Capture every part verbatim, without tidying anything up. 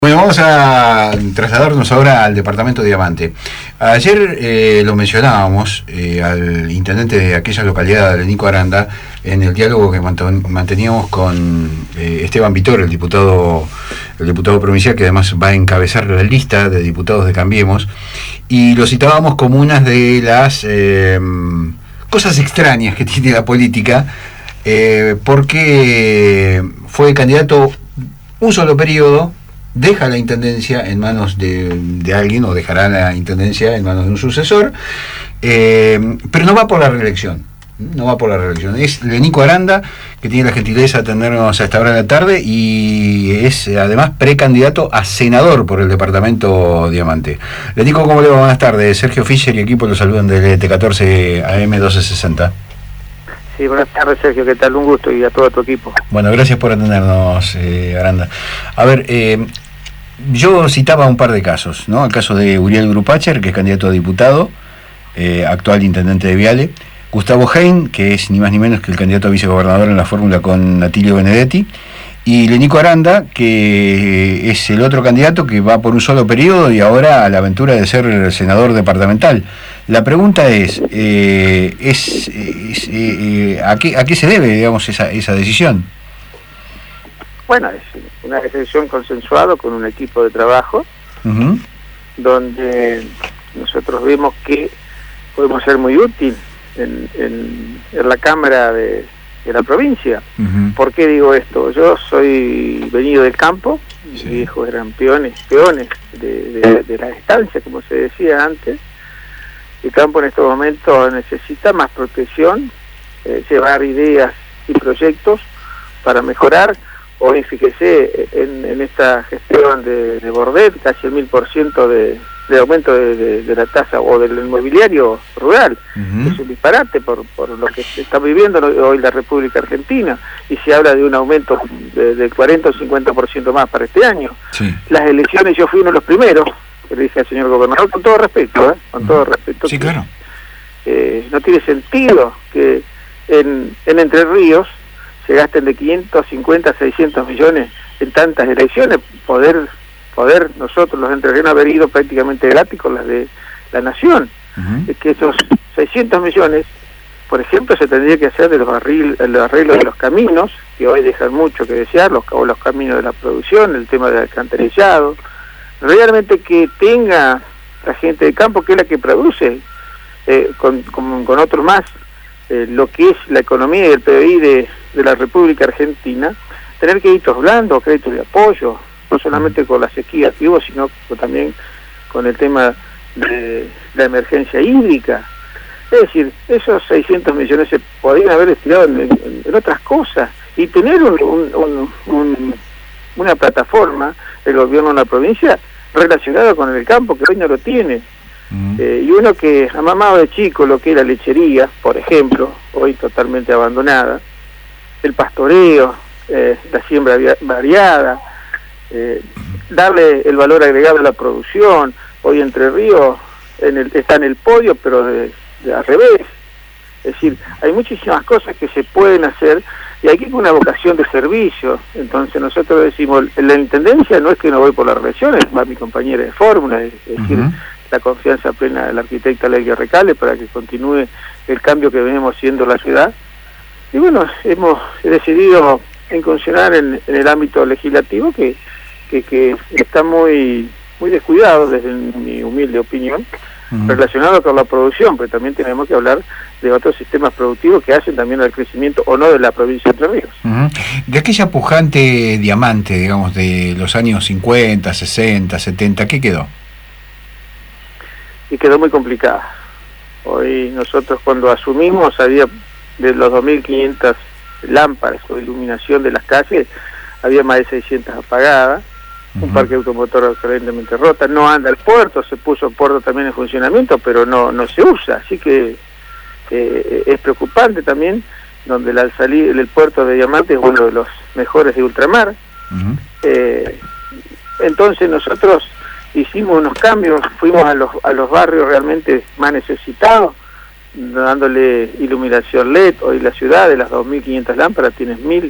Bueno, vamos a trasladarnos ahora al departamento Diamante. Ayer eh, lo mencionábamos eh, al intendente de aquella localidad, Lenico Aranda, en el diálogo que manteníamos con eh, Esteban Vitor, el diputado, el diputado provincial, que además va a encabezar la lista de diputados de Cambiemos, y lo citábamos como una de las eh, cosas extrañas que tiene la política, eh, porque fue candidato un solo periodo, deja la intendencia en manos de, de alguien, o dejará la intendencia en manos de un sucesor, eh, pero no va por la reelección, no va por la reelección. Es Lenico Aranda, que tiene la gentileza de atendernos a esta hora de la tarde, y es además precandidato a senador por el departamento Diamante. Lenico, ¿cómo le va? Buenas tardes. Sergio Fischer y equipo lo saludan del T catorce A M doce sesenta. Sí, buenas tardes, Sergio, ¿qué tal? Un gusto, y a todo tu equipo. Bueno, gracias por atendernos, eh, Aranda. A ver, eh, yo citaba un par de casos, ¿no? El caso de Uriel Grupacher, que es candidato a diputado, eh, actual intendente de Viale; Gustavo Hein, que es ni más ni menos que el candidato a vicegobernador en la fórmula con Atilio Benedetti; y Lenico Aranda, que es el otro candidato que va por un solo periodo y ahora a la aventura de ser senador departamental. La pregunta es, eh, es, es eh, ¿a qué, a qué se debe, digamos, esa, esa decisión? Bueno, es una decisión consensuada con un equipo de trabajo, uh-huh. donde nosotros vemos que podemos ser muy útil en, en, en la Cámara de, de la provincia. Uh-huh. ¿Por qué digo esto? Yo soy venido del campo, sí. Mis hijos eran peones, peones de, de, de la estancia, como se decía antes. El campo en estos momentos necesita más protección, eh, llevar ideas y proyectos para mejorar. Hoy, fíjese, en, en esta gestión de, de Bordet, casi el mil por ciento de, de aumento de, de, de la tasa o del inmobiliario rural. Uh-huh. Es un disparate por, por lo que se está viviendo hoy la República Argentina, y se habla de un aumento de, del cuarenta o cincuenta por ciento más para este año. Sí. Las elecciones, yo fui uno de los primeros, que le dije al señor gobernador, con todo respeto, ¿eh? con uh-huh. todo respeto. Sí, que, claro. Eh, no tiene sentido que en, en Entre Ríos se gasten de quinientos cincuenta a seiscientos millones en tantas elecciones, poder poder nosotros los entrerrianos haber ido prácticamente gratis con las de la nación. Uh-huh. Es que esos seiscientos millones, por ejemplo, se tendría que hacer de los arreglos, los arreglos de los caminos, que hoy dejan mucho que desear, los, o los caminos de la producción, el tema del alcantarillado, realmente que tenga la gente de campo, que es la que produce, eh, con, con, con otros más, eh, lo que es la economía y el P B I de, de la República Argentina, tener créditos blandos, créditos de apoyo, no solamente con la sequía que hubo, sino también con el tema de la emergencia hídrica. Es decir, esos seiscientos millones se podrían haber destinado en, en, en otras cosas, y tener un, un, un, un, una plataforma del gobierno de la provincia relacionada con el campo, que hoy no lo tiene. Uh-huh. Eh, y uno que ha mamado de chico lo que es la lechería, por ejemplo, hoy totalmente abandonada, el pastoreo, eh, la siembra variada, eh, darle el valor agregado a la producción. Hoy Entre Ríos en el, está en el podio, pero de, de al revés. Es decir, hay muchísimas cosas que se pueden hacer, y aquí con una vocación de servicio. Entonces nosotros decimos, la intendencia no es que no voy por las reelecciones, va mi compañera de fórmula, es decir, uh-huh. la confianza plena de la arquitecta Lelia Recale para que continúe el cambio que venimos haciendo en la ciudad. Y bueno, hemos decidido incursionar en, en el ámbito legislativo, que, que, que está muy, muy descuidado desde mi humilde opinión, uh-huh. relacionado con la producción, pero también tenemos que hablar de otros sistemas productivos que hacen también al crecimiento o no de la provincia de Entre Ríos. Uh-huh. De aquella pujante Diamante, digamos, de los años cincuenta, sesenta, setenta, ¿qué quedó? Y quedó muy complicada. Hoy nosotros, cuando asumimos, había de los dos mil quinientas lámparas o iluminación de las calles, había más de seiscientas apagadas, uh-huh. un parque automotor aparentemente rota, no anda el puerto, se puso el puerto también en funcionamiento, pero no no se usa, así que eh, es preocupante también, donde al salir el puerto de Diamante es uno de los mejores de ultramar. Uh-huh. eh, entonces nosotros hicimos unos cambios, fuimos a los a los barrios realmente más necesitados, dándole iluminación L E D. Hoy la ciudad de las dos mil quinientas lámparas tiene mil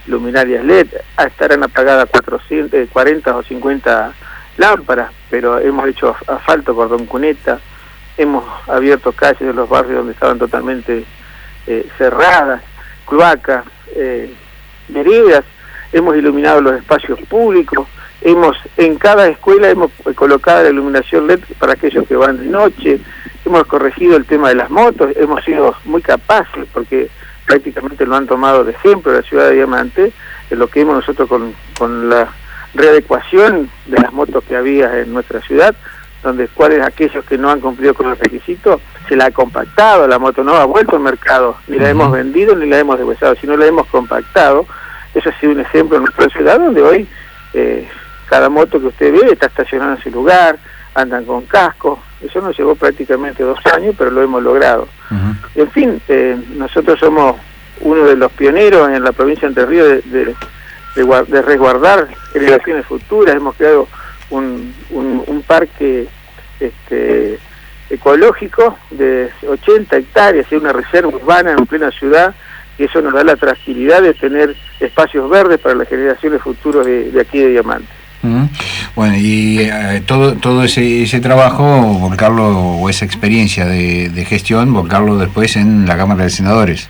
luminarias L E D, estarán apagadas cuatrocientas, cuarenta o cincuenta lámparas, pero hemos hecho asfalto por Don Cuneta, hemos abierto calles de los barrios donde estaban totalmente eh, cerradas, cloacas, eh, veredas, hemos iluminado los espacios públicos, hemos en cada escuela hemos colocado la iluminación L E D para aquellos que van de noche, hemos corregido el tema de las motos, hemos sido muy capaces porque prácticamente lo han tomado de ejemplo la ciudad de Diamante, en lo que hemos nosotros con, con la readecuación de las motos que había en nuestra ciudad, donde cuáles aquellos que no han cumplido con los requisitos, se la ha compactado, la moto no ha vuelto al mercado, ni la uh-huh. hemos vendido ni la hemos deshuesado, sino la hemos compactado. Eso ha sido un ejemplo en nuestra ciudad, donde hoy eh, cada moto que usted ve está estacionada en su lugar, andan con casco. Eso nos llevó prácticamente dos años, pero lo hemos logrado. Uh-huh. En fin, eh, nosotros somos uno de los pioneros en la provincia de Entre Ríos de, de, de, de resguardar generaciones futuras. Hemos creado un, un, un parque este, ecológico de ochenta hectáreas, y una reserva urbana en plena ciudad, y eso nos da la tranquilidad de tener espacios verdes para las generaciones futuras de, de aquí de Diamante. Uh-huh. Bueno, y eh, todo todo ese, ese trabajo, volcarlo, o esa experiencia de, de gestión, volcarlo después en la Cámara de Senadores.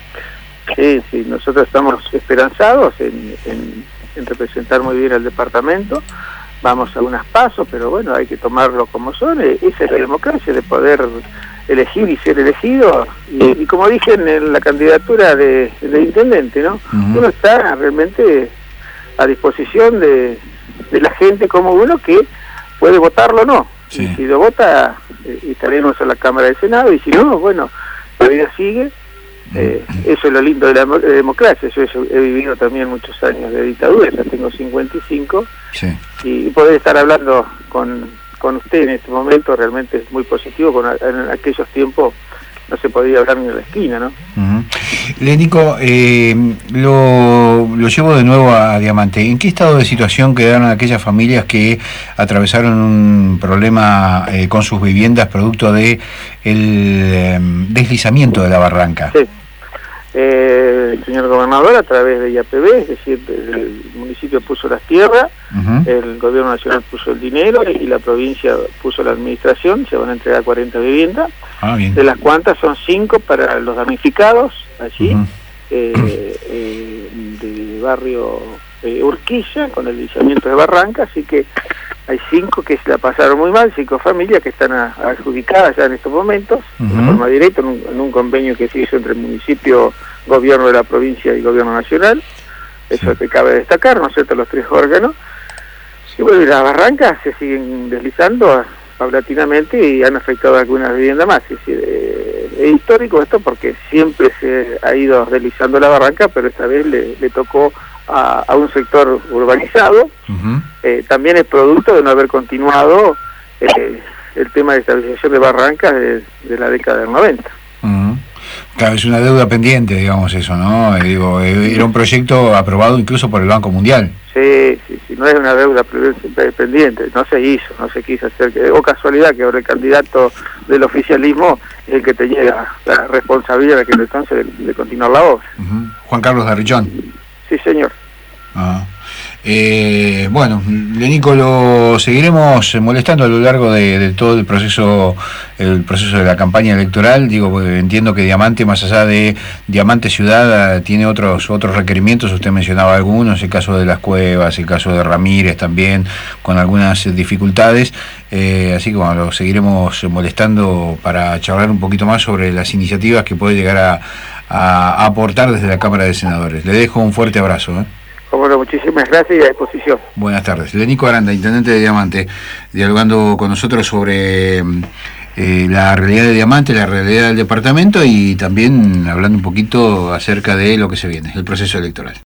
Sí, sí, nosotros estamos esperanzados en, en, en representar muy bien al departamento. Vamos a unos pasos, pero bueno, hay que tomarlo como son. Esa es la democracia, de poder elegir y ser elegido. Y, y como dije en la candidatura de, de intendente, ¿no? Uh-huh. Uno está realmente a disposición de, de la gente como uno que puede votarlo o no. Sí. Y si lo vota, eh, estaremos en la Cámara de Senado, y si no, bueno, la vida sigue. Eh, eso es lo lindo de la democracia. Yo he vivido también muchos años de dictadura, ya tengo cincuenta y cinco, sí. y poder estar hablando con, con usted en este momento realmente es muy positivo. Con, en aquellos tiempos no se podía hablar ni en la esquina, ¿no? Uh-huh. Lénico, eh, lo, lo llevo de nuevo a Diamante. ¿En qué estado de situación quedaron aquellas familias que atravesaron un problema eh, con sus viviendas producto de el eh, deslizamiento de la barranca? Sí. Eh, el señor gobernador, a través de I A P B, es decir, el municipio puso las tierras, uh-huh. el gobierno nacional puso el dinero y la provincia puso la administración. Se van a entregar cuarenta viviendas, ah, bien. De las cuantas son cinco para los damnificados allí, uh-huh. eh, eh, de barrio eh, Urquiza, con el deslizamiento de barranca, así que hay cinco que se la pasaron muy mal, cinco familias que están a, adjudicadas ya en estos momentos, uh-huh. de forma directa, en un, en un convenio que se hizo entre el municipio, gobierno de la provincia y gobierno nacional. Eso sí. Te cabe destacar, ¿no es cierto?, los tres órganos. Y bueno, y las barrancas se siguen deslizando paulatinamente y han afectado a algunas viviendas más. Es decir, eh, es histórico esto porque siempre se ha ido deslizando la barranca, pero esta vez le, le tocó a, a un sector urbanizado. Uh-huh. Eh, también es producto de no haber continuado eh, el tema de estabilización de barrancas de, de la década del noventa. Uh-huh. Claro, es una deuda pendiente, digamos eso, ¿no? Eh, digo, eh, era un proyecto aprobado incluso por el Banco Mundial. Sí, sí, sí, no es una deuda pendiente, no se hizo, no se quiso hacer, o casualidad que ahora el candidato del oficialismo es el que te llega la responsabilidad de que entonces de, de continuar la obra. Uh-huh. Juan Carlos Darrillón. Sí, señor. Ah. Eh, bueno, Lénico, lo seguiremos molestando a lo largo de, de todo el proceso el proceso de la campaña electoral. Digo, porque entiendo que Diamante, más allá de Diamante Ciudad, tiene otros otros requerimientos. Usted mencionaba algunos, el caso de las cuevas, el caso de Ramírez también, con algunas dificultades. Eh, así que bueno, lo seguiremos molestando para charlar un poquito más sobre las iniciativas que puede llegar a, a, a aportar desde la Cámara de Senadores. Le dejo un fuerte abrazo, ¿eh? Bueno, muchísimas gracias y a disposición. Buenas tardes. Lénico Aranda, intendente de Diamante, dialogando con nosotros sobre eh, la realidad de Diamante, la realidad del departamento, y también hablando un poquito acerca de lo que se viene, el proceso electoral.